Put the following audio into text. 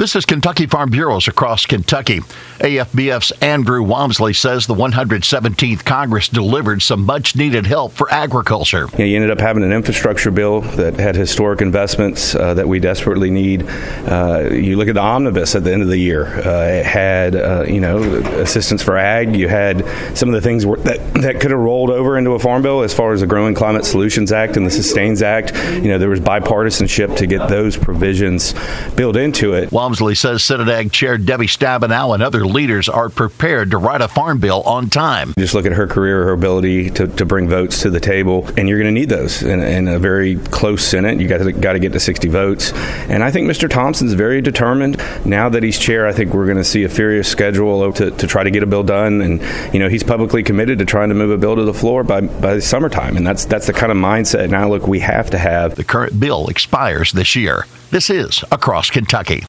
This is Kentucky Farm Bureaus across Kentucky. AFBF's Andrew Walmsley says the 117th Congress delivered some much-needed help for agriculture. You ended up having an infrastructure bill that had historic investments that we desperately need. You look at the omnibus at the end of the year. It had, assistance for ag. You had some of the things that could have rolled over into a farm bill as far as the Growing Climate Solutions Act and the Sustains Act. There was bipartisanship to get those provisions built into it. Walmsley says Senate Ag Chair Debbie Stabenow and other leaders are prepared to write a farm bill on time. Just look at her career, her ability to bring votes to the table, and you're going to need those in a very close Senate. You got to get to 60 votes, and I think Mr. Thompson's very determined. Now that he's chair, I think we're going to see a furious schedule to try to get a bill done, and he's publicly committed to trying to move a bill to the floor by the summertime, and that's the kind of mindset now. Look, we have to have. The current bill expires this year. This is Across Kentucky.